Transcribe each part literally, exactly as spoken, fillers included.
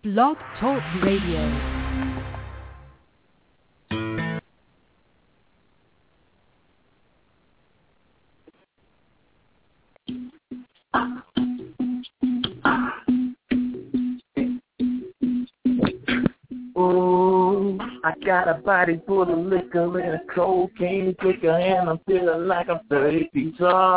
Blog Talk Radio. Ooh, I got a body full of liquor and a cocaine kicker, and I'm feeling like I'm thirty feet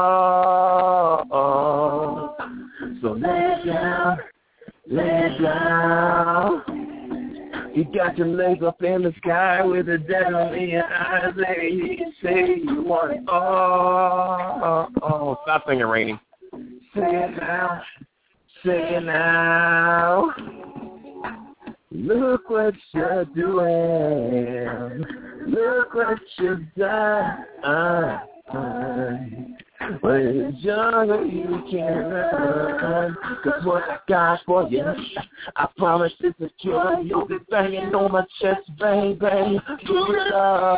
tall. So lay down, lay down. You got your legs up in the sky with the devil in your eyes, and you say you want it all. Oh, stop singing, Rainy. Say it now, say it now. Look what you're doing. Look what you've done. When you're younger, you can run. Cause what I got for you, I promise it's a cure. You'll be banging on my chest, bang, bang. Do it up.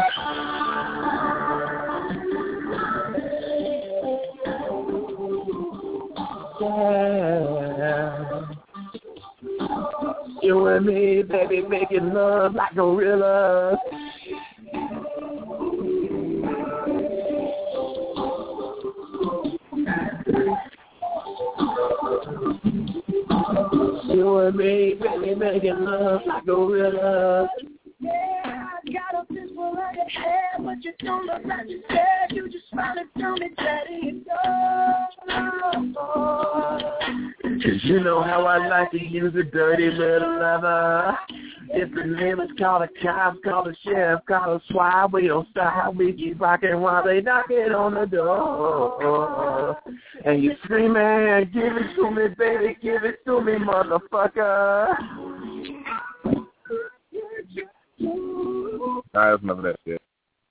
Yeah. You and me, baby, making love like gorillas. You and me, baby, making love like gorillas. Yeah, I got a fistful on your head, but you don't look like you said. You just smile and tell me that you know. Cause you know how I like to use a dirty little lover. If the name is called a cop, call a sheriff, call a SWAT, we don't stop. We keep rocking while they knock it on the door. And you screaming, give it to me, baby, give it to me, motherfucker. Alright, that's enough of that shit.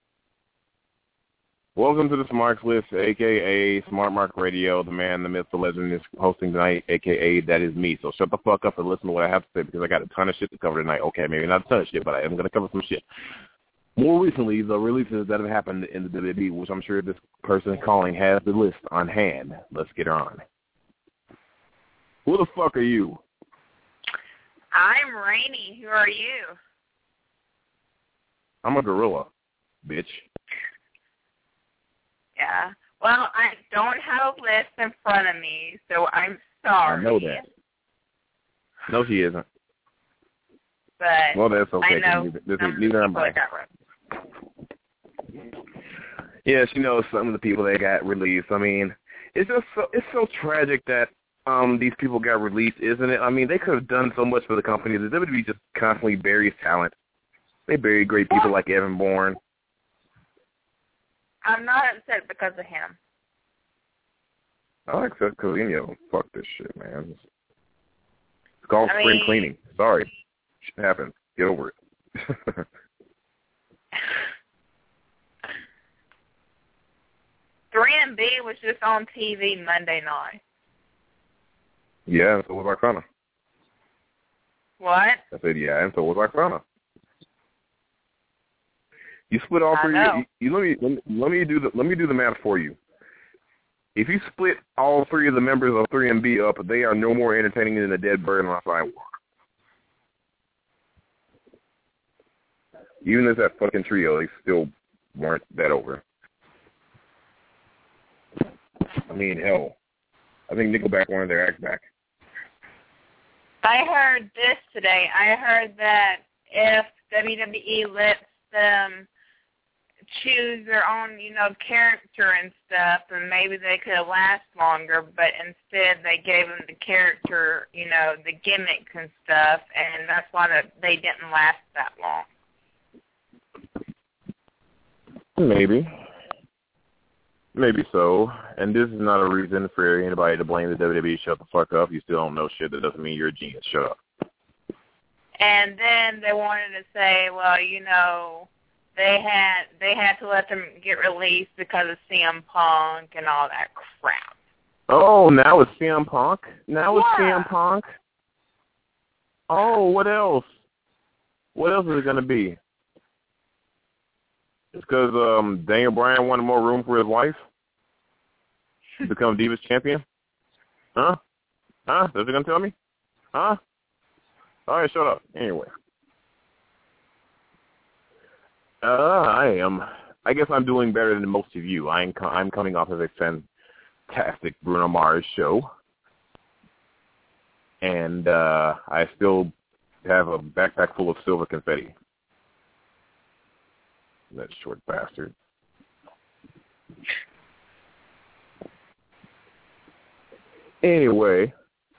Welcome to the Smarks List, a k a. Smart Mark Radio. The man, the myth, the legend is hosting tonight, a k a that is me. So shut the fuck up and listen to what I have to say because I got a ton of shit to cover tonight. Okay, maybe not a ton of shit, but I am going to cover some shit. More recently, the releases that have happened in the W W E, which I'm sure this person calling has the list on hand. Let's get her on. Who the fuck are you? I'm Rainy. Who are you? I'm a gorilla, bitch. Yeah. Well, I don't have a list in front of me, so I'm sorry. I know that. No, she isn't. But well, that's okay. I know neither, this some is, neither am I. Yeah, she knows some of the people that got released. I mean, it's just so, it's so tragic that um these people got released, isn't it? I mean, they could have done so much for the company. The W W E just constantly buries talent. They bury great people like Evan Bourne. I'm not upset because of him. I like that because, you know, fuck this shit, man. It's called I spring mean, cleaning. Sorry. Shit happens. Get over it. three M B was just on T V Monday night. Yeah, and so was Roxana. What? I said, yeah, and so was Roxana. You split all three. You, you, let me let me let me do the let me do the math for you. If you split all three of the members of three M B up, they are no more entertaining than a dead bird on a sidewalk. Even as that fucking trio, they still weren't that over. I mean, hell, I think Nickelback wanted their act back. I heard this today. I heard that if W W E lets them choose their own, you know, character and stuff, and maybe they could last longer, but instead they gave them the character, you know, the gimmicks and stuff, and that's why they didn't last that long. Maybe. Maybe so. And this is not a reason for anybody to blame the W W E. Shut the fuck up. You still don't know shit. That doesn't mean you're a genius. Shut up. And then they wanted to say, well, you know, They had they had to let them get released because of C M Punk and all that crap. Oh, now it's C M Punk? Now it's yeah. C M Punk? Oh, what else? What else is it going to be? It's because um, Daniel Bryan wanted more room for his wife to become Divas champion? Huh? Huh? Is it going to tell me? Huh? All right, shut up. Anyway. Uh, I am. I guess I'm doing better than most of you. I'm, co- I'm coming off of a fantastic Bruno Mars show. And uh, I still have a backpack full of silver confetti. That short bastard. Anyway.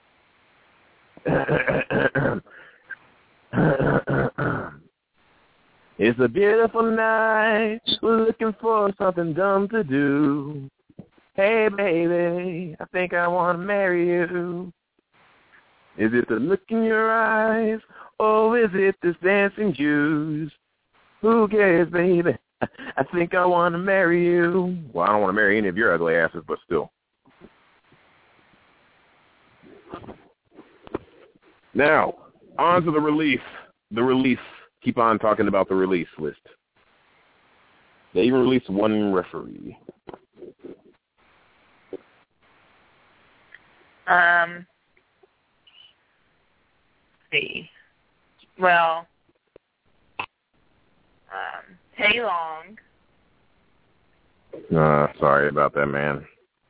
It's a beautiful night. We're looking for something dumb to do. Hey, baby, I think I want to marry you. Is it the look in your eyes, or is it this dancing juice? Who cares, baby? I think I want to marry you. Well, I don't want to marry any of your ugly asses, but still. Now, on to the release. The release. Keep on talking about the release list. They even released one referee. Um, let's see. Well, um, Tay Long. Uh, sorry about that, man.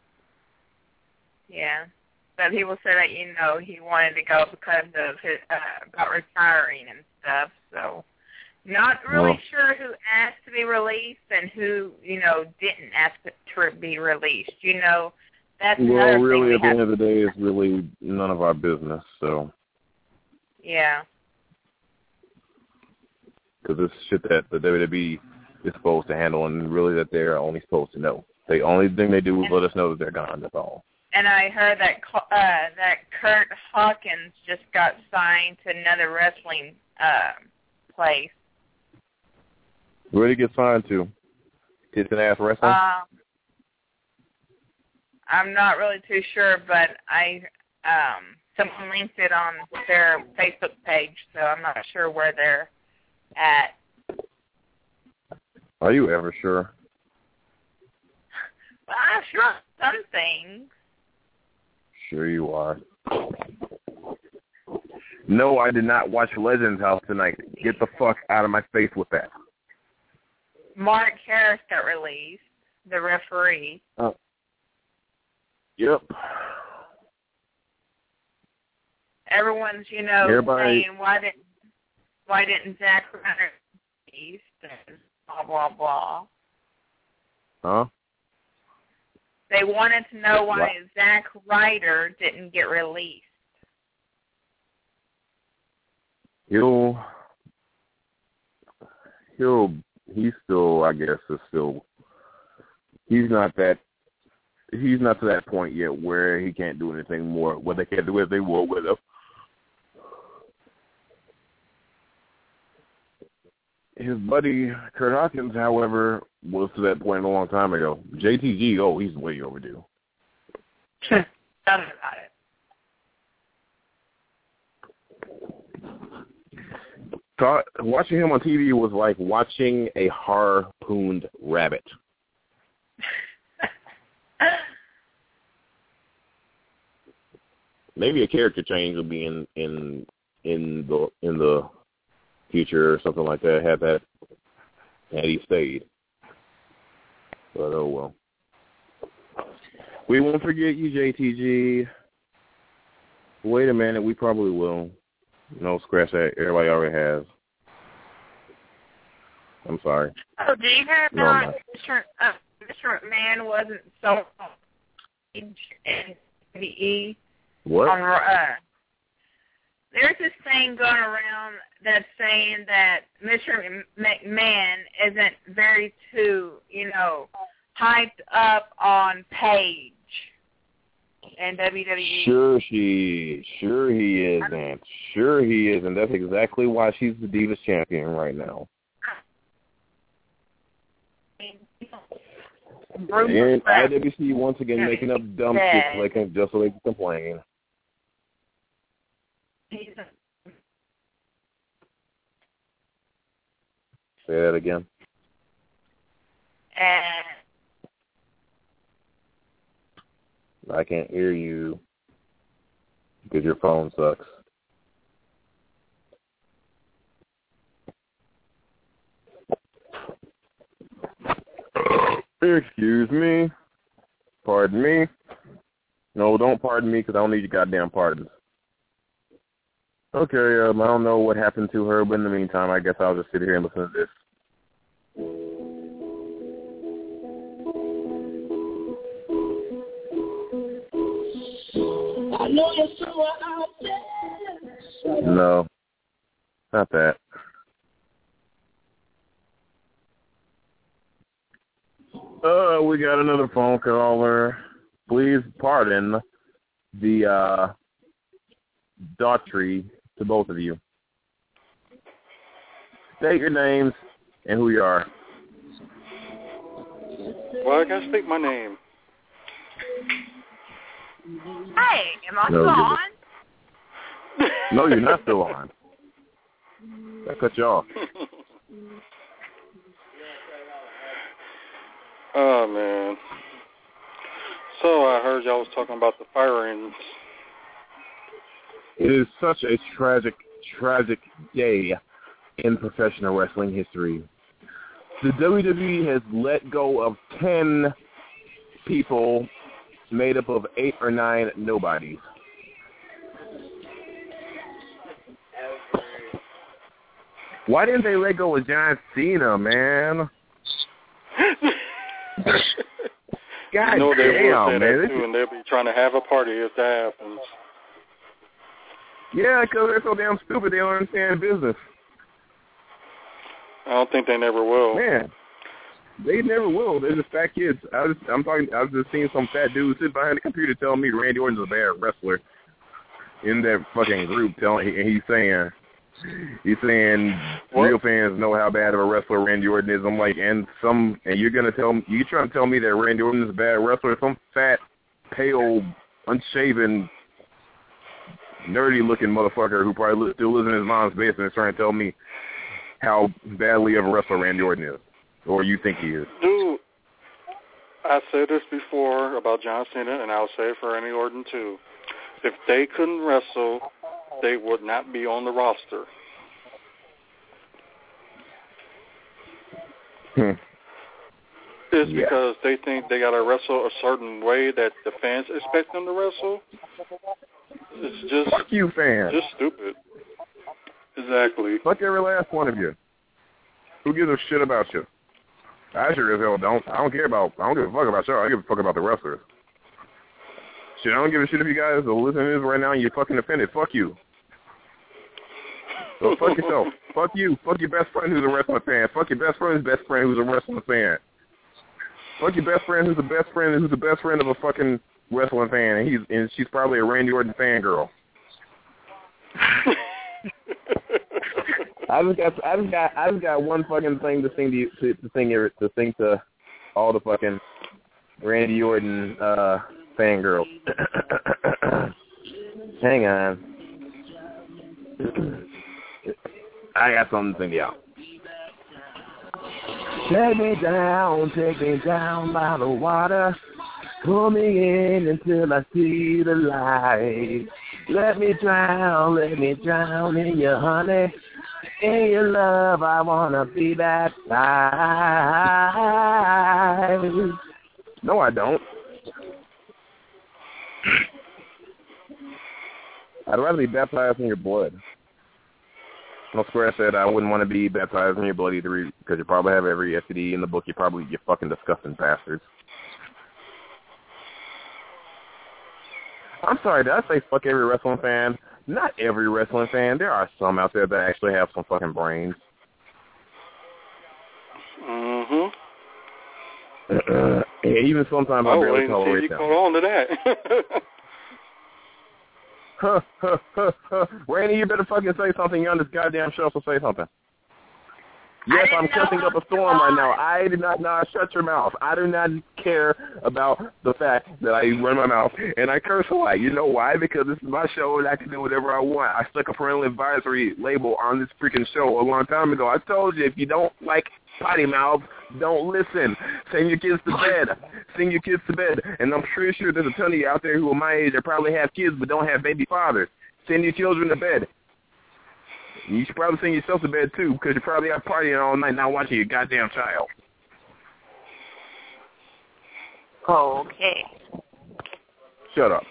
Yeah. But people said that, you know, he wanted to go because of his, uh, about retiring and stuff, so not really well, sure who asked to be released and who, you know, didn't ask to be released. You know, that's well, another really, thing we at the have end of the day, it's really none of our business, so. Yeah. Because it's shit that the W W E is supposed to handle and really that they're only supposed to know. The only thing they do is let us know that they're gone, that's all. And I heard that uh, that Kurt Hawkins just got signed to another wrestling uh, place. Where did he get signed to? Tits and Ass Wrestling? Um, I'm not really too sure, but I um, someone linked it on their Facebook page, so I'm not sure where they're at. Are you ever sure? Well, I'm sure on some things. Sure you are. No, I did not watch Legends House tonight. Get the fuck out of my face with that. Mark Harris got released, the referee. Oh. Yep. Everyone's, you know, Everybody... saying why didn't why didn't Zack Ryder get released and blah blah blah. Huh? They wanted to know why what? Zack Ryder didn't get released. He'll, he'll, he's still, I guess, is still, he's not that, he's not to that point yet where he can't do anything more. What they can't do is they will with him. His buddy, Kurt Hawkins, however, was to that point a long time ago. J T G, oh, he's way overdue. Tell me about it. Thought, watching him on T V was like watching a harpooned rabbit. Maybe a character change will be in in in the in the future or something like that. Had that had he stayed, but oh well. We won't forget you, J T G. Wait a minute, we probably will. No, scratch that. Everybody already has. I'm sorry. Oh, did you hear No, about Mister Uh, Mister McMahon wasn't so in W W E? What? On, uh, there's this thing going around that's saying that Mister McMahon isn't very too, you know, hyped up on Paige and W W E. Sure she, sure he isn't. Sure he isn't. That's exactly why she's the Divas champion right now. And I W C once again making up dumb shit so they can, just so they can complain. Say that again. And I can't hear you because your phone sucks. Excuse me. Pardon me. No, don't pardon me because I don't need your goddamn pardons. Okay, um, I don't know what happened to her, but in the meantime, I guess I'll just sit here and listen to this. I know you're somewhere out there. No, not that. Uh, we got another phone caller. Please pardon the uh, daughtry to both of you. State your names and who you are. Well, I gotta state my name. Hey, am I No, still you're- on? No, you're not still on. I cut you off. Oh, man. So I heard y'all was talking about the firings. It is such a tragic, tragic day in professional wrestling history. The W W E has let go of ten people made up of eight or nine nobodies. Why didn't they let go of John Cena, man? God you know they damn, will say man. that too, and they'll be trying to have a party if that happens. Yeah, because they're so damn stupid they don't understand business. I don't think they never will. Man, they never will. They're just fat kids. I was, I'm talking. I was just seeing some fat dude sit behind the computer telling me Randy Orton's a bad wrestler in that fucking group. Telling, and he's saying, he's saying What? real fans know how bad of a wrestler Randy Orton is. I'm like, and some, and you're gonna tell me, you trying to tell me that Randy Orton is a bad wrestler? Some fat, pale, unshaven, nerdy-looking motherfucker who probably still lives in his mom's basement is trying to tell me how badly of a wrestler Randy Orton is, or you think he is. Dude, I said this before about John Cena, and I'll say it for Randy Orton too. If they couldn't wrestle, they would not be on the roster. Hmm. It's Yeah. because they think they got to wrestle a certain way that the fans expect them to wrestle. It's just Fuck you, fans. just stupid. Exactly. Fuck every last one of you. Who gives a shit about you? I sure as hell don't. I don't care about, I don't give a fuck about you. I give a fuck about the wrestlers. Shit, I don't give a shit if you guys are listening to this right now and you're fucking offended. Fuck you. So fuck yourself. Fuck you. Fuck your best friend who's a wrestling fan. Fuck your best friend's best friend who's a wrestling fan. Fuck your best friend who's the best friend who's the best friend of a fucking wrestling fan, and he's and she's probably a Randy Orton fangirl. I just got I just got I just got one fucking thing to sing to you, to, to sing to sing to all the fucking Randy Orton uh, fangirls. Hang on. I got something to sing to y'all. Take me down, take me down by the water. Pull me in until I see the light. Let me drown, let me drown in your honey. In your love, I wanna be baptized. No, I don't. I'd rather be baptized in your blood. No square said I wouldn't want to be baptized in your blood either because you probably have every S T D in the book. You probably, you fucking disgusting bastards. I'm sorry, did I say fuck every wrestling fan? Not every wrestling fan. There are some out there that actually have some fucking brains. Mm-hmm. Yeah, even sometimes I I'll barely wait and see tolerate you them. caught on to that. Huh, huh, huh, huh. Randy, you better fucking say something. You're on this goddamn show, so say something. Yes, I'm cussing up a storm right now. I did not know. Shut your mouth. I do not care about the fact that I run my mouth and I curse a lot. You know why? Because this is my show and I can do whatever I want. I stuck a parental advisory label on this freaking show a long time ago. I told you if you don't like potty mouth, don't listen. Send your kids to bed. Send your kids to bed. And I'm pretty sure there's a ton of you out there who are my age that probably have kids but don't have baby fathers. Send your children to bed. You should probably send yourself to bed, too, because you're probably out partying all night not watching your goddamn child. Okay. Shut up.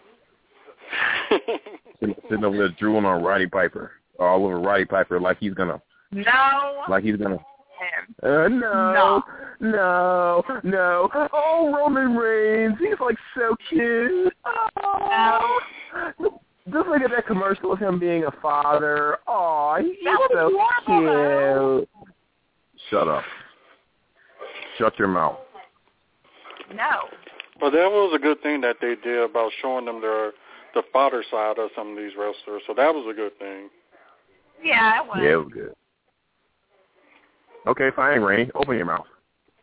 sitting, sitting over there drooling on Roddy Piper, all over Roddy Piper, like he's gonna. No. Like he's gonna. Uh, no, no, no, no. Oh, Roman Reigns, he's like so cute. Oh. No. Just look at that commercial of him being a father. Oh, he's so cute. Shut up. Shut your mouth. No. But that was a good thing that they did about showing them their the father side of some of these wrestlers. So that was a good thing. Yeah, it was. Yeah, it was good. Okay, fine, Rainy. Open your mouth.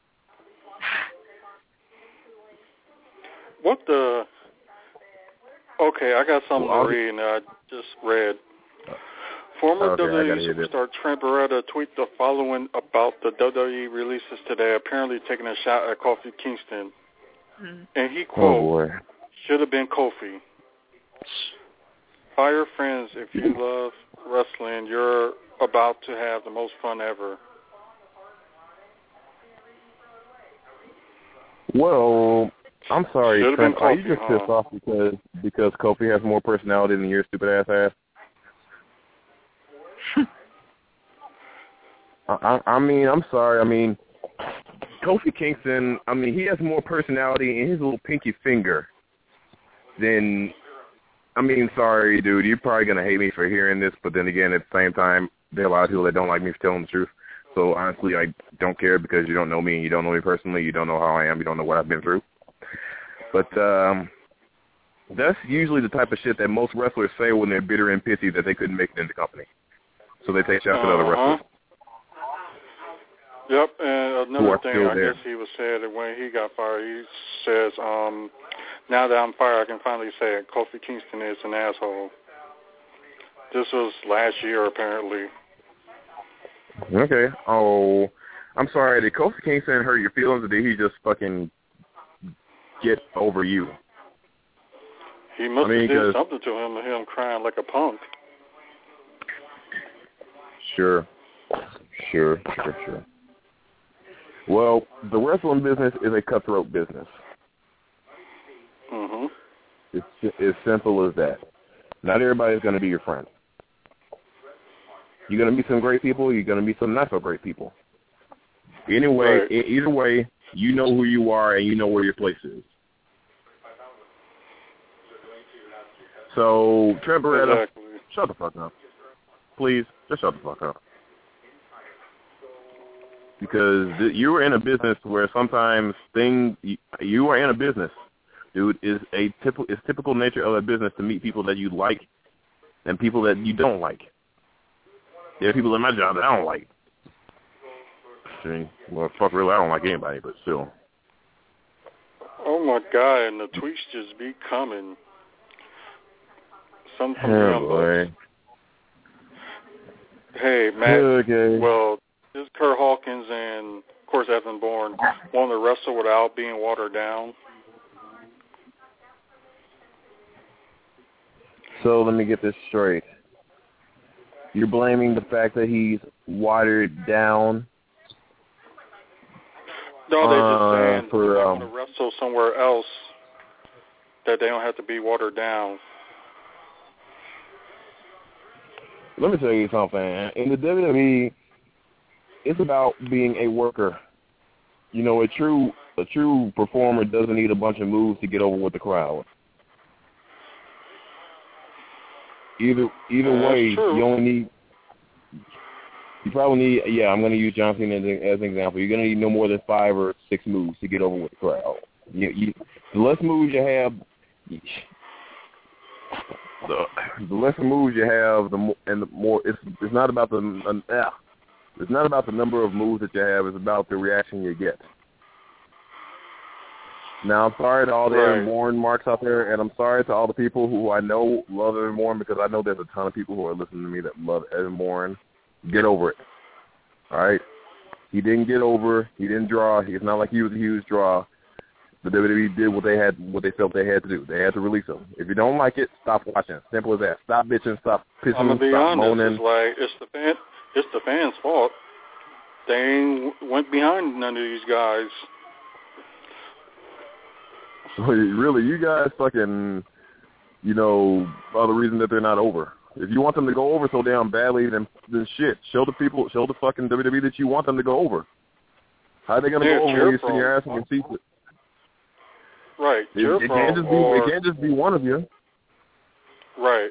What the... Okay, I got something well, to read, and I just read. Former okay, W W E superstar Trent Beretta tweeted the following about the W W E releases today, apparently taking a shot at Kofi Kingston. Mm. And he, quote, oh should have been Kofi. Fire friends, if you love wrestling, you're about to have the most fun ever. Well... I'm sorry, Should've Trent. Kofi, Are you just huh? pissed off because because Kofi has more personality than your stupid ass ass? I, I, I mean, I'm sorry. I mean, Kofi Kingston. I mean, he has more personality in his little pinky finger than. I mean, sorry, dude. You're probably gonna hate me for hearing this, but then again, at the same time, there are a lot of people that don't like me for telling the truth. So honestly, I don't care because you don't know me and you don't know me personally. You don't know how I am. You don't know what I've been through. But um, that's usually the type of shit that most wrestlers say when they're bitter and pissy that they couldn't make it in the company. So they take shots at uh-huh. other wrestlers. Yep, and another thing I there. guess he was saying that when he got fired, he says, um, now that I'm fired, I can finally say it. Kofi Kingston is an asshole. This was last year, apparently. Okay. Oh, I'm sorry. Did Kofi Kingston hurt your feelings, or did he just fucking get over you? He must I mean, have did something to him, him crying like a punk. Sure. Sure, sure, sure. Well, the wrestling business is a cutthroat business. Mm-hmm. It's just as simple as that. Not everybody's going to be your friend. You're going to meet some great people. You're going to meet some not so great people. Anyway, right. e- either way, you know who you are and you know where your place is. So, Trent Beretta, exactly. Shut the fuck up. Please, just shut the fuck up. Because th- you are in a business where sometimes things, you, you are in a business, dude, is a typical, it's typical nature of a business to meet people that you like and people that you don't like. There are people in my job that I don't like. See, well, fuck, really, I don't like anybody, but still. Oh, my God, and the tweets just be coming. Some from oh, them, boy. Hey, Matt, okay. well, this is Kurt Hawkins and, of course, Evan Bourne want to wrestle without being watered down. So let me get this straight. You're blaming the fact that he's watered down? No, they're just uh, saying for, they um, want to wrestle somewhere else that they don't have to be watered down. Let me tell you something. In the W W E, it's about being a worker. You know, a true a true performer doesn't need a bunch of moves to get over with the crowd. Either either That's way, true. you only need. You probably need. Yeah, I'm going to use John Cena as, as an example. You're going to need no more than five or six moves to get over with the crowd. You, you, the less moves you have. The, the less moves you have, the more, and the more it's it's not about the uh, it's not about the number of moves that you have. It's about the reaction you get. Now, I'm sorry to all the right. Evan Bourne marks out there, and I'm sorry to all the people who I know love Evan Bourne, because I know there's a ton of people who are listening to me that love Evan Bourne. Get over it. All right? He didn't get over. He didn't draw. It's not like he was a huge draw. The W W E did what they had, what they felt they had to do. They had to release him. If you don't like it, stop watching. Simple as that. Stop bitching. Stop pissing. I'm gonna be stop honest. moaning. It's like it's the fan. It's the fans' fault. They ain't went behind none of these guys. Really, you guys fucking, you know, are the reason that they're not over. If you want them to go over so damn badly, then then shit, show the people, show the fucking W W E that you want them to go over. How are they gonna yeah, go over when you sit your ass in your seat? Right, it, it can't just be or, it can't just be one of you. Right.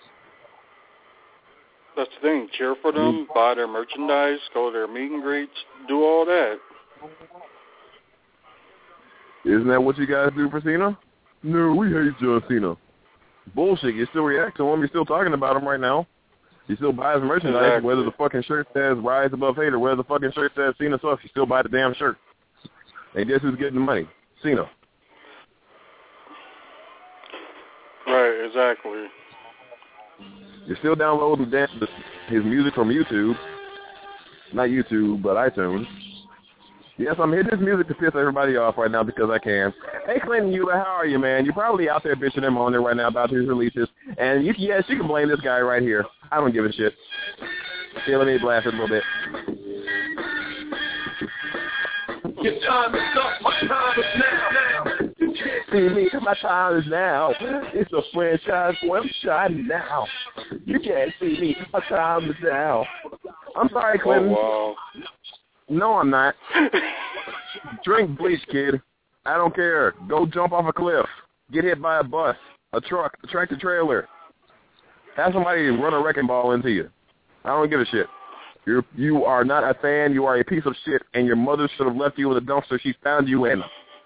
That's the thing. Cheer for them, mm-hmm. buy their merchandise, go to their meet and greets, do all that. Isn't that what you guys do for Cena? No, we hate John Cena. Bullshit. You still react to him. You're still talking about him right now. You still buy his merchandise, exactly. Whether the fucking shirt says Rise Above Hate or whether the fucking shirt says Cena sucks, you still buy the damn shirt. And guess who's getting the money? Cena. Right, exactly. You're still downloading his music from YouTube. Not YouTube, but iTunes. Yes, I'm hitting his music to piss everybody off right now because I can. Hey, Clinton Eula, how are you, man? You're probably out there bitching him on there right now about his releases. And you, yes, you can blame this guy right here. I don't give a shit. Here, let me blast it a little bit. Your time is up. My time is now. You can't see me. My time is now. It's a franchise one shot now. You can't see me. My time is now. I'm sorry, Clinton. Oh, wow. No, I'm not. Drink bleach, kid. I don't care. Go jump off a cliff. Get hit by a bus, a truck, a tractor trailer. Have somebody run a wrecking ball into you. I don't give a shit. You're, you are not a fan. You are a piece of shit, and your mother should have left you in the dumpster she found you in.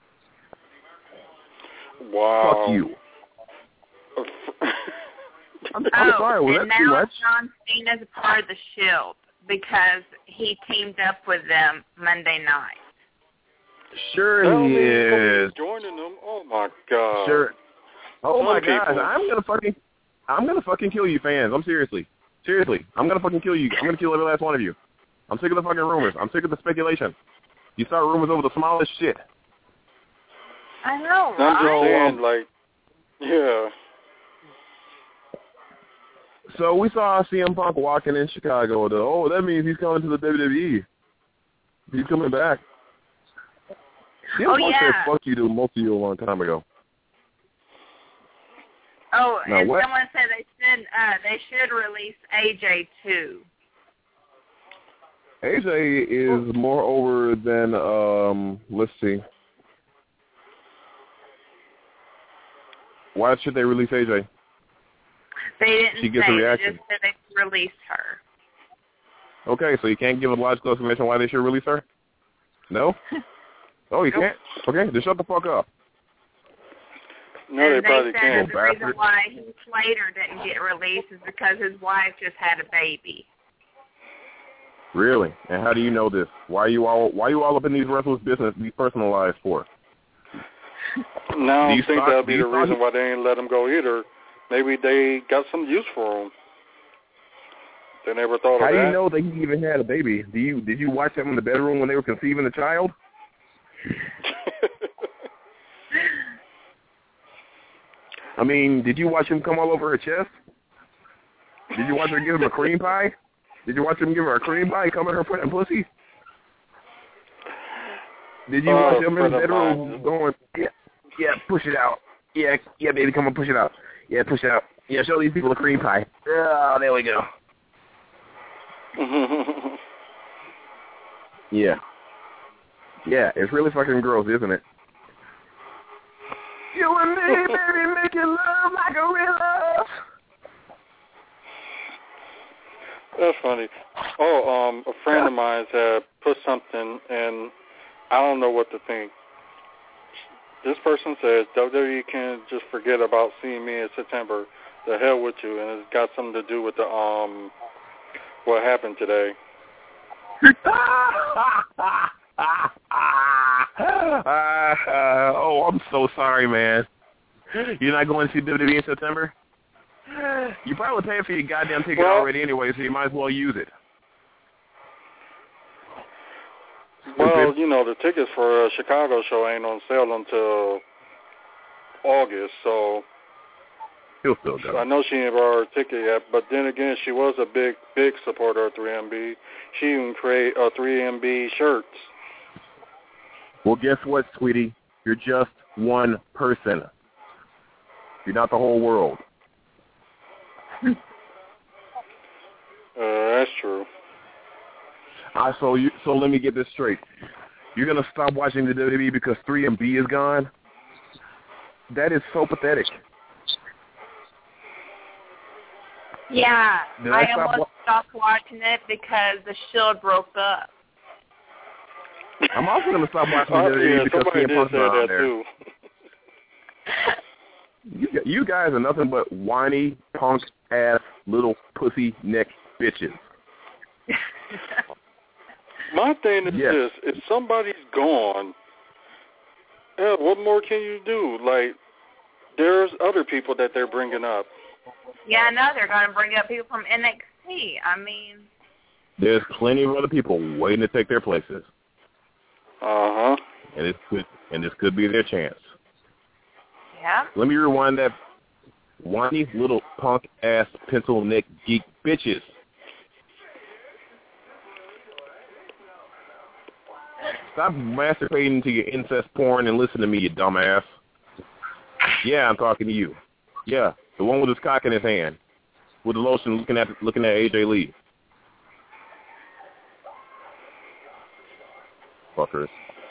Wow. Fuck you. I'm, I'm oh, sorry. Was and that too much? now John Cena's a part of the Shield because he teamed up with them Monday night. Sure Tell he is. Joining them. Oh my god. Sure. Oh Some my people. god. I'm gonna fucking, I'm gonna fucking kill you, fans. I'm seriously, seriously. I'm gonna fucking kill you. I'm gonna kill every last one of you. I'm sick of the fucking rumors. I'm sick of the speculation. You start rumors over the smallest shit. I know, I'm just right? saying, like, yeah. So we saw C M Punk walking in Chicago. The, oh, that means he's coming to the W W E. He's coming back. C M Oh, Punk yeah. said fuck you to most of you a long time ago. Oh, now, and what? someone said they should uh, they should release A J too. A J is more over than um. Let's see. Why should they release A J? They didn't She gets say. a They reaction. just said they released her. Okay, so you can't give a logical explanation why they should release her? No? Oh, you Nope. can't? Okay, then shut the fuck up. No, and they they probably said can't. the reason why Heath Slater didn't get released is because his wife just had a baby. Really? And how do you know this? Why are you all Why are you all up in these wrestlers' business, these personal lives for? No, I Do you don't think thought- that'll do be you the thought reason he- why they ain't let him go either. Maybe they got some use for him. They never thought How of do that. you know that he even had a baby? Do you Did you watch them in the bedroom when they were conceiving the child? I mean, did you watch him come all over her chest? Did you watch her give him a cream pie? Did you watch him give her a cream pie and come in her putting pussy? Did you Oh, watch him in the friend of bedroom mine. going, yeah, yeah, push it out. Yeah, yeah, baby, come on, push it out. Yeah, push it out. Yeah, show these people a cream pie. Oh, there we go. Yeah. Yeah, it's really fucking gross, isn't it? You and me, baby, making love like a real love. That's funny. Oh, um, a friend of mine had put something, and I don't know what to think. This person says W W E can just forget about seeing me in September. The hell with you, and it's got something to do with the um what happened today. uh, oh, I'm so sorry, man. You're not going to see W W E in September? You probably paid for your goddamn ticket well, already anyway, so you might as well use it. Well, you know, the tickets for a Chicago show ain't on sale until August, so He'll still go. I know she ain't bought her ticket yet, but then again, she was a big, big supporter of three M B. She even created uh, three M B shirts. Well, guess what, sweetie? You're just one person. You're not the whole world. Uh, that's true. Uh, so, you, so let me get this straight. You're going to stop watching the W W E because three M B is gone? That is so pathetic. Yeah, Did I I stop almost wa- stopped watching it because the Shield broke up. I'm also going to stop watching the Oh, W W E yeah, because somebody C M did Punk's say not on that there. too. You, gu- you guys are nothing but whiny, punk-ass, little pussy neck bitches. My thing is Yes. this: if somebody's gone, yeah, what more can you do? Like, there's other people that they're bringing up. Yeah, I know they're going to bring up people from N X T. I mean, There's plenty of other people waiting to take their places, Uh huh. and this could and this could be their chance. yeah. Let me rewind that. Whiny little punk-ass pencil neck geek bitches. Stop masturbating to your incest porn and listen to me, you dumbass. Yeah, I'm talking to you. Yeah, the one with his cock in his hand, with the lotion looking at looking at A J Lee. Fuckers.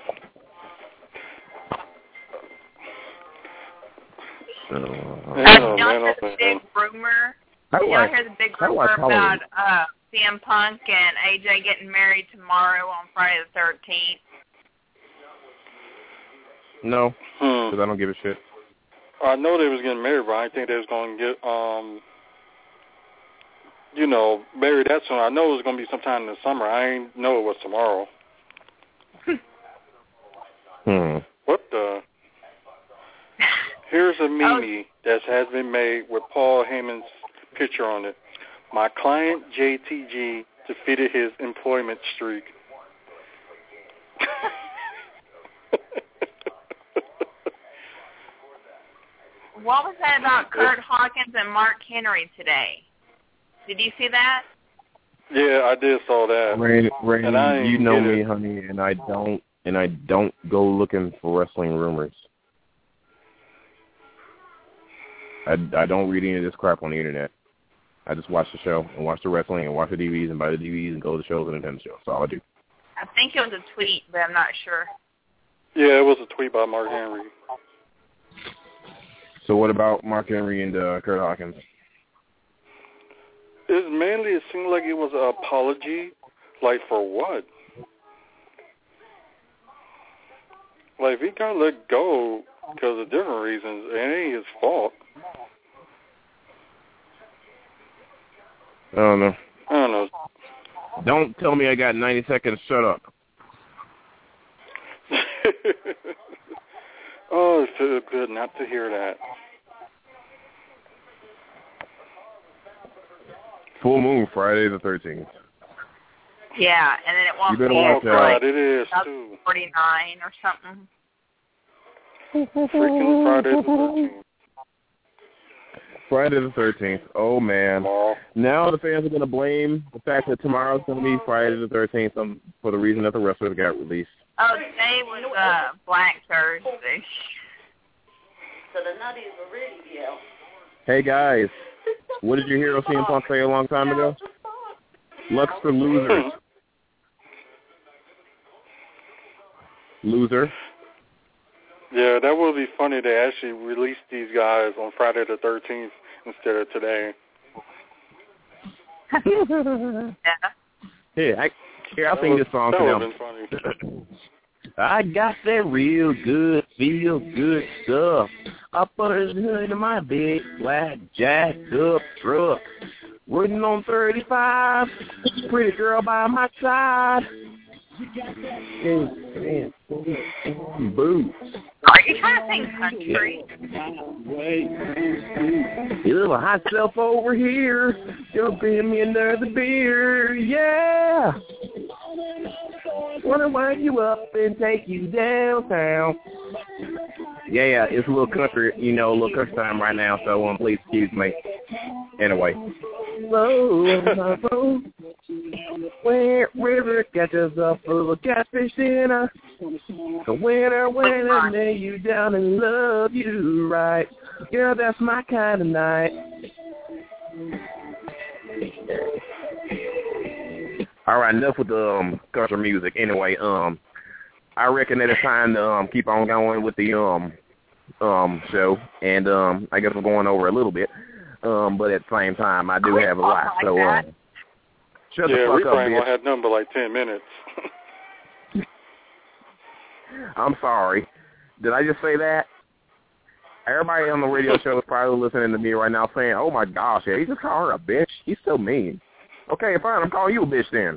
So, Yeah, Uh, no, y'all man, hear I the think- big rumor? how do Y'all I, hear the big how do I rumor tolerate about uh, C M Punk and A J getting married tomorrow on Friday the thirteenth? No, Hmm. because I don't give a shit. I know they was getting married, but I didn't think they was going to get, um, you know, married that soon. I know it was going to be sometime in the summer. I didn't know it was tomorrow. Hmm. What the? Here's a meme that has been made with Paul Heyman's picture on it. My client, J T G, defeated his employment streak. What was that about Kurt Hawkins and Mark Henry today? Did you see that? Yeah, I did saw that. Rain, Rain, And I you didn't know get me, it. honey, and I don't, and I don't go looking for wrestling rumors. I, I don't read any of this crap on the internet. I just watch the show and watch the wrestling and watch the D V Ds and buy the D V Ds and go to the shows and attend the shows. That's all I do. I think it was a tweet, but I'm not sure. Yeah, it was a tweet by Mark Henry. So what about Mark Henry and uh, Kurt Hawkins? It mainly, it seemed like it was an apology. Like, for what? Like, if he got let go because of different reasons, it ain't his fault. I don't know. I don't know. Don't tell me I got ninety seconds. Shut up. Oh, it feels good not to hear that. Full moon, Friday the thirteenth. Yeah, and then it won't You better be watch Oh, that. like God, it is, too. forty-nine or something. Freaking Friday the thirteenth. Friday the thirteenth. Oh, man. Tomorrow. Now the fans are going to blame the fact that tomorrow's going to be Friday the thirteenth um, for the reason that the wrestlers got released. Oh, today was uh, Black Thursday. So the nutties were ready, yeah. Hey, guys. What did your hero C M Punk say a long time ago? Lux for losers. Loser. Yeah, that would be funny. They actually released these guys on Friday the thirteenth instead of today. Yeah. Here, I, here, I'll That sing was- this song that for would them. have been funny. I got that real good, feel good stuff. I put it in the hood of my big black jacked up truck. Waiting on thirty-five, pretty girl by my side. Yeah, boo. Are you trying to sing country? You little hot self over here, you'll bring me another beer, yeah. Wanna wind you up and take you downtown. Yeah, yeah, it's a little country, you know, a little country time right now, so um, please excuse me. Anyway. Whoa, whoa, Wet river catches a full of catfish dinner. The winter wind and lay you down and love you right. Girl, that's my kind of night. All right, enough with the um, country music. Anyway, um, I reckon that it's time to um, keep on going with the um um show, and um, I guess we're going over a little bit, um, but at the same time, I do have a lot. So, um, shut yeah, the fuck we up, probably bitch. had number like ten minutes. I'm sorry. Did I just say that? Everybody on the radio show is probably listening to me right now saying, "Oh my gosh, yeah, he just called her a bitch. He's so mean." Okay, fine. I'm calling you a bitch then.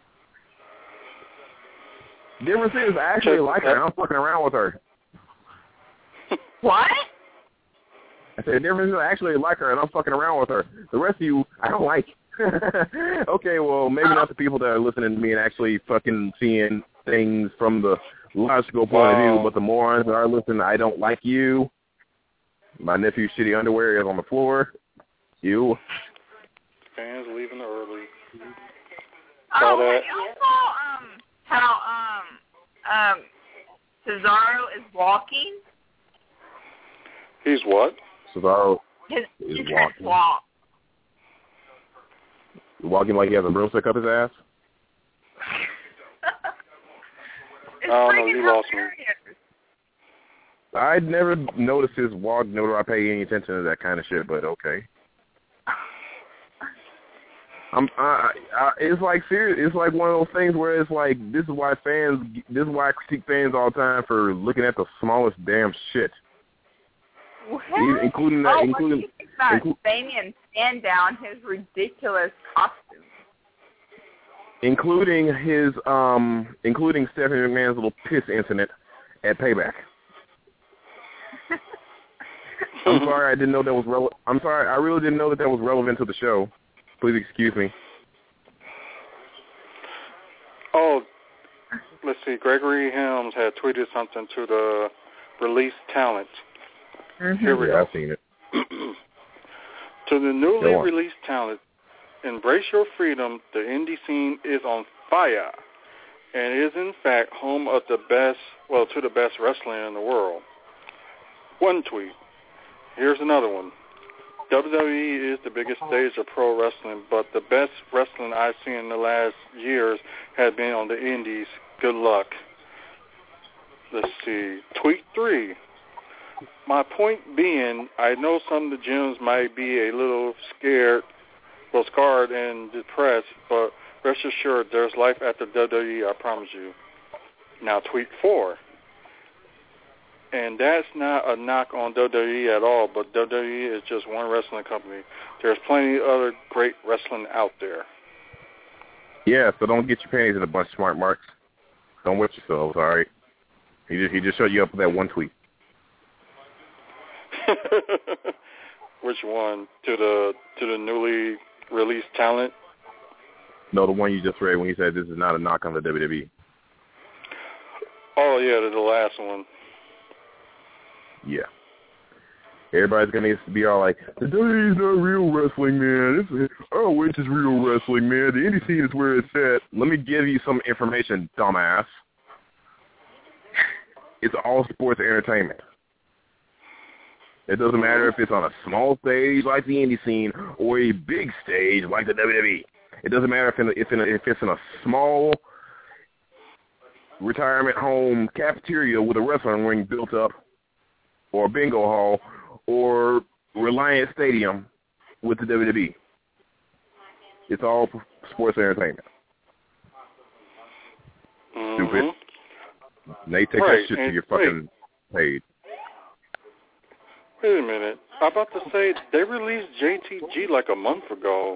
Difference is I actually like her and I'm fucking around with her. What? I said the difference is I actually like her and I'm fucking around with her. The rest of you, I don't like. Okay, well, maybe not the people that are listening to me and actually fucking seeing things from the logical point wow. of view, but the morons that are listening, I don't like you. My nephew's shitty underwear is on the floor. You. Fans leaving early. Oh, Saw and that. also, um, how, um, um, Cesaro is walking. He's what? Cesaro His, is he walking. can't walk. Walking like he has a broomstick up his ass? It's I don't know, freaking you lost me. hilarious. I'd never noticed his walk, nor do I pay any attention to that kind of shit, but okay. I'm, I, I, it's like serious. It's like one of those things where it's like this is why fans, this is why I critique fans all the time for looking at the smallest damn shit, What? Even, including that, oh, including. what do you think about inclu- Damian Sandow, his ridiculous costume? including his, um, including Stephanie McMahon's little piss incident at Payback. I'm sorry, I didn't know that was relevant. I'm sorry, I really didn't know that that was relevant to the show. Please excuse me. Oh, let's see. Gregory Helms had tweeted something to the released talent. Mm-hmm. Here we Yeah, go. I've seen it. To the newly Go on. released talent, embrace your freedom. The indie scene is on fire, and is in fact home of the best, well, to the best wrestling in the world. One tweet. Here's another one. W W E is the biggest stage of pro wrestling, but the best wrestling I've seen in the last years has been on the indies. Good luck. Let's see. Tweet three. My point being, I know some of the gyms might be a little scared, well, scarred and depressed, but rest assured there's life after W W E, I promise you. Now, tweet four. And that's not a knock on W W E at all, but W W E is just one wrestling company. There's plenty of other great wrestling out there. Yeah, so don't get your panties in a bunch of smart marks. Don't wet yourselves, all right? He just, he just showed you up with that one tweet. Which one? To the to the newly released talent? No, the one you just read when he said this is not a knock on the W W E. Oh, yeah, the last one. Yeah. Everybody's going to be all like, the W W E is not real wrestling, man. It's, oh, which is real wrestling, man. The indie scene is where it's at. Let me give you some information, dumbass. It's all sports entertainment. It doesn't matter if it's on a small stage like the indie scene or a big stage like the W W E. It doesn't matter if, in a, if, in a, if it's in a small retirement home cafeteria with a wrestling ring built up, or a bingo hall, or Reliant Stadium with the W W E. It's all sports entertainment. Mm-hmm. Stupid. Now you take Right, that shit to and your fucking page. Wait a minute. I'm about to say, they released J T G like a month ago.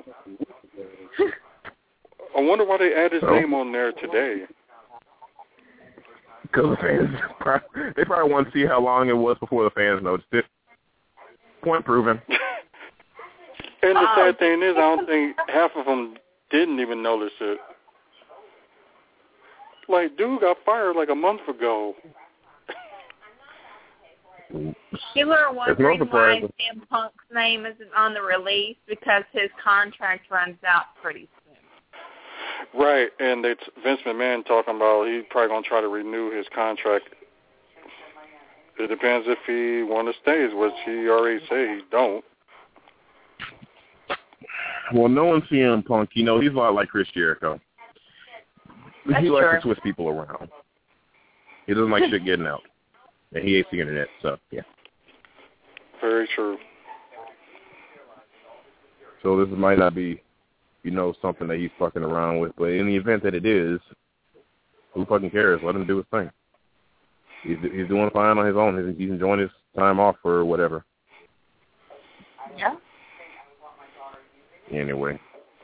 I wonder why they added his So? name on there today. Because the fans, they probably want to see how long it was before the fans noticed it. Point proven. And the sad thing is, I don't think half of them didn't even notice it. Like, dude got fired like a month ago. People are wondering It's not why surprising. C M Punk's name isn't on the release because his contract runs out pretty soon. Right, and it's Vince McMahon talking about he's probably going to try to renew his contract. It depends if he want to stay, which he already said he don't. Well, knowing C M Punk, you know, he's a lot like Chris Jericho. That's he likes true. to twist people around. He doesn't like shit getting out. And he hates the internet, so, yeah. Very true. So this might not be, you know, something that he's fucking around with, but in the event that it is, who fucking cares? Let him do his thing. He's he's doing fine on his own. He's, he's enjoying his time off or whatever. Yeah. Anyway.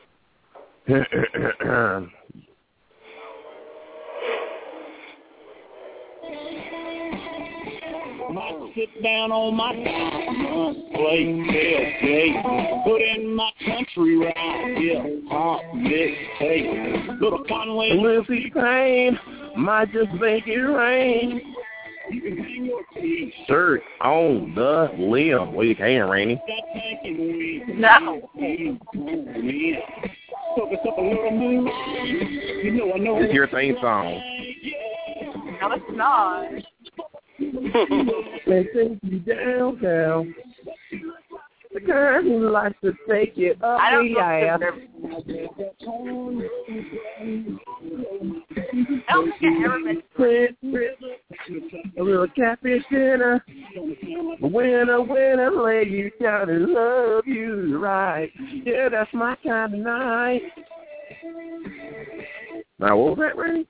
Sit down on my play, tailgate, put in my country rap, yeah, pop, mixtape, little Conway. Lizzie Payne might just make it rain. You can hang your Shirt on the limb. Well, you can, Rainy. No. It's your theme song. No, it's not. They take you downtown. The kind who likes to take you up I don't the know ass. if I don't think I've ever been. A little catfish dinner. Winner, winner, lay you down and love you right. Yeah, that's my kind of night. Now, what was that, Rainy?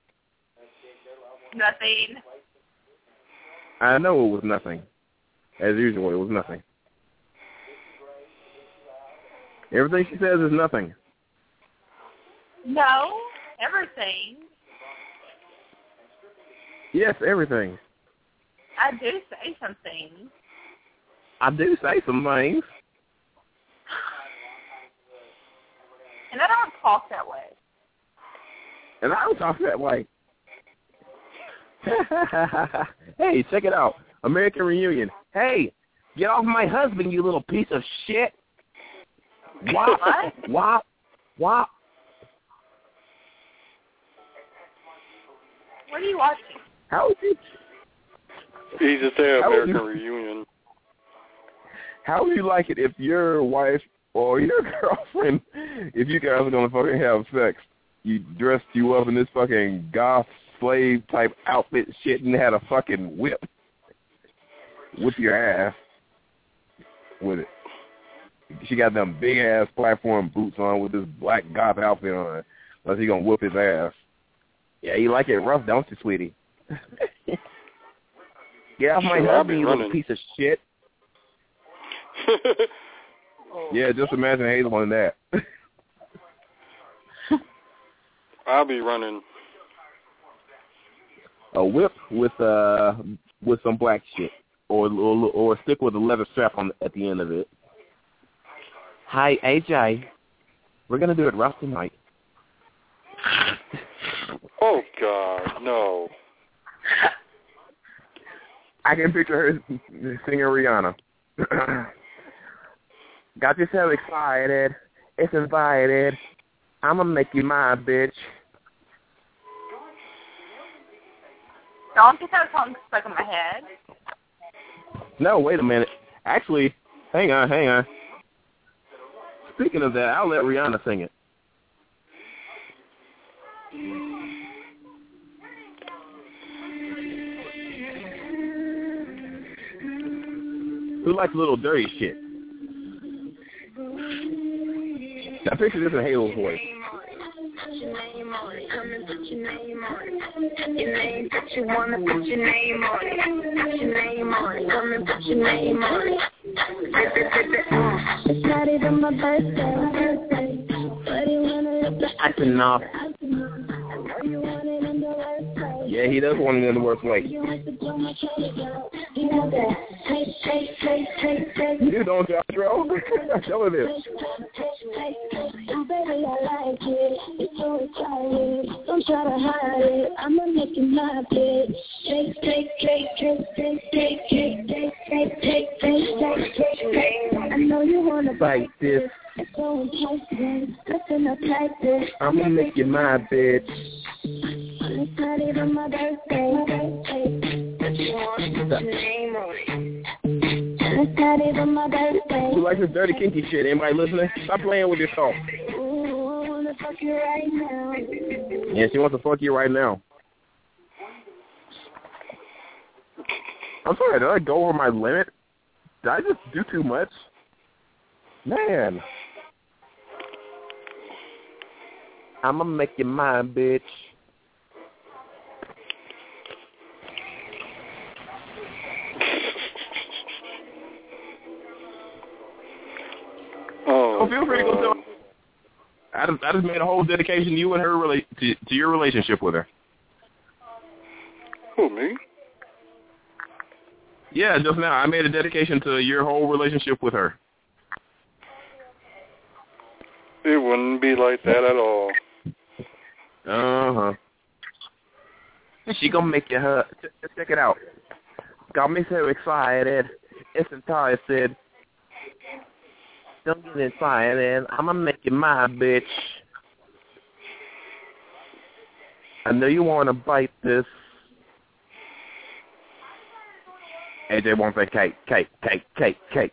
Nothing. I know it was nothing. As usual, it was nothing. Everything she says is nothing. No, everything. Yes, everything. I do say some things. I do say some things. And I don't talk that way. And I don't talk that way. Hey, check it out. American Reunion. Hey, get off my husband, you little piece of shit. Wop, What? wop, wop. What are you watching? How would you... He just said How would American you- Reunion. How would you like it if your wife or your girlfriend, if you guys are going to fucking have sex, you dressed you up in this fucking goth slave type outfit shit and had a fucking whip with your ass with it. She got them big ass platform boots on with this black goth outfit on. Unless he gonna whoop his ass. Yeah, you like it rough, don't you, sweetie? Get off my Sure, I'll husband, be you little running. piece of shit. Yeah, just imagine Hazel in that. I'll be running. A whip with uh with some black shit, or or, or a stick with a leather strap on at the end of it. Hi, A J. We're gonna do it rough tonight. Oh God, no. I can picture her singing Rihanna. Got yourself excited. It's invited. I'ma make you my bitch. Don't get that song stuck in my head. No, wait a minute. Actually, hang on, hang on. Speaking of that, I'll let Rihanna sing it. Who likes little dirty shit? Now picture this in Hazel's voice. Your name on it, come and put your name on it. Your name that you wanna put your name on it. Put your name on it, come and put your name on it. It's not even my birthday, but you wanna look like Acting off. Yeah, he does want it in the worst way. You don't, Joshua. Tell her this. Baby, I like it. It's so exciting. Don't try to hide it. I'ma make you my bitch. Take, take, take, take, take, take, take, take, take, take, take, take, take. I know you wanna Fight this It's so enticing. Listen up like this. I'ma make you my bitch. It's not even my birthday. But you want to put your name on it. It's not even my birthday. You like this dirty kinky shit? Anybody listening? Stop playing with your song. Ooh, I wanna fuck you right now. Yeah, she wants to fuck you right now. I'm sorry, did I go over my limit? Did I just do too much? Man. I'ma make you mine, bitch. Oh, oh feel free to go tell. I just, I just made a whole dedication to you and her rela- to, to your relationship with her. Who, me? Yeah, just now. I made a dedication to your whole relationship with her. It wouldn't be like that at all. Uh-huh. She gonna make you hurt. Check it out. Got me so excited. It's entire said. Don't get excited. I'm gonna make you my bitch. I know you wanna bite this. A J wants that cake, cake, cake, cake, cake.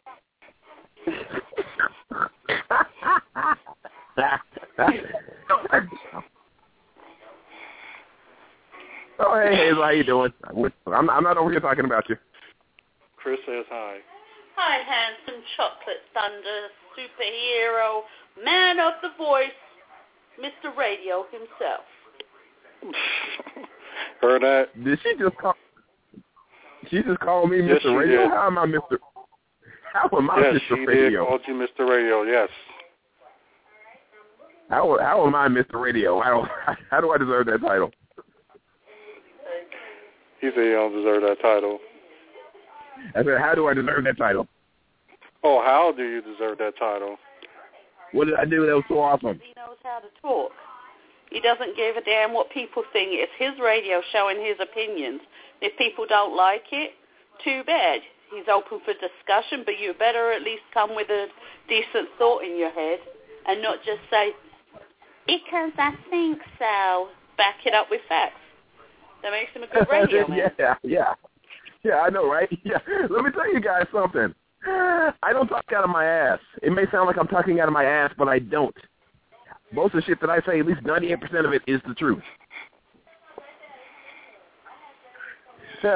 Oh, hey, Hazel, how you doing? I'm, I'm not over here talking about you. Chris says hi. Hi, handsome chocolate thunder, superhero, man of the voice, Mister Radio himself. Heard that? Did she just call? She just called me Yes, Mister she Radio? did. How am I Mister How am I Yes, Mister she Radio? did call you Mister Radio, yes. How, how am I Mister Radio? How, how do I deserve that title? He said you don't deserve that title. I said, how do I deserve that title? Oh, how do you deserve that title? What did I do that was so awesome? He knows how to talk. He doesn't give a damn what people think. It's his radio showing his opinions. If people don't like it, too bad. He's open for discussion, but you better at least come with a decent thought in your head and not just say, because I think so. Back it up with facts. That makes him a good radio man. yeah, yeah. Yeah, I know, right? Yeah. Let me tell you guys something. I don't talk out of my ass. It may sound like I'm talking out of my ass, but I don't. Most of the shit that I say, at least ninety-eight percent of it is the truth. Man,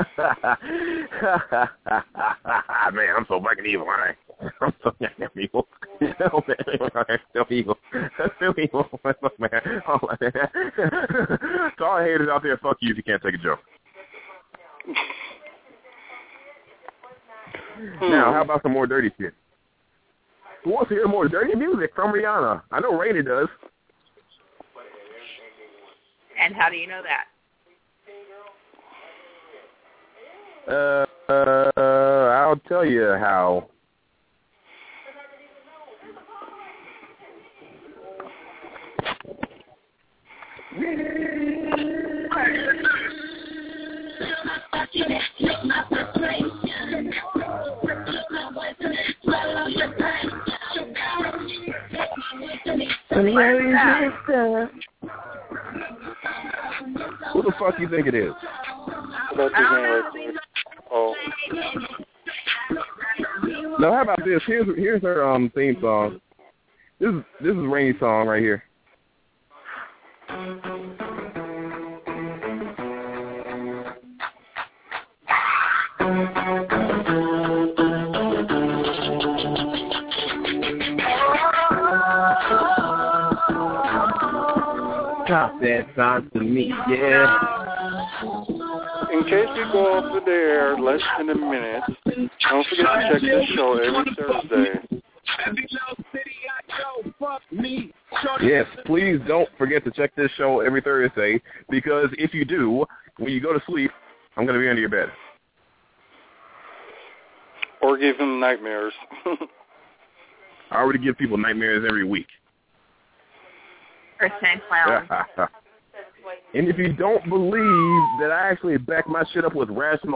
I'm so fucking evil, aren't I? I'm so fucking evil. Oh, man, I'm so evil. I'm so evil. Oh, man. Oh, man. To all haters out there, fuck you if you can't take a joke. Now, how about some more dirty shit? Who wants to hear more dirty music from Rihanna? I know Rainy does. And how do you know that? Uh, uh, I'll tell you how. Who the fuck you think it is? That's his name right there. Oh. No, how about this? Here's here's her um theme song. This is this is Rainy's song right here. Drop that song to me, yeah. In case we go off the air less than a minute, don't forget to check this show every Thursday. Yes, please don't forget to check this show every Thursday, because if you do, when you go to sleep, I'm going to be under your bed. Or give him nightmares. I already give people nightmares every week. Percent clown. And if you don't believe that I actually back my shit up with rational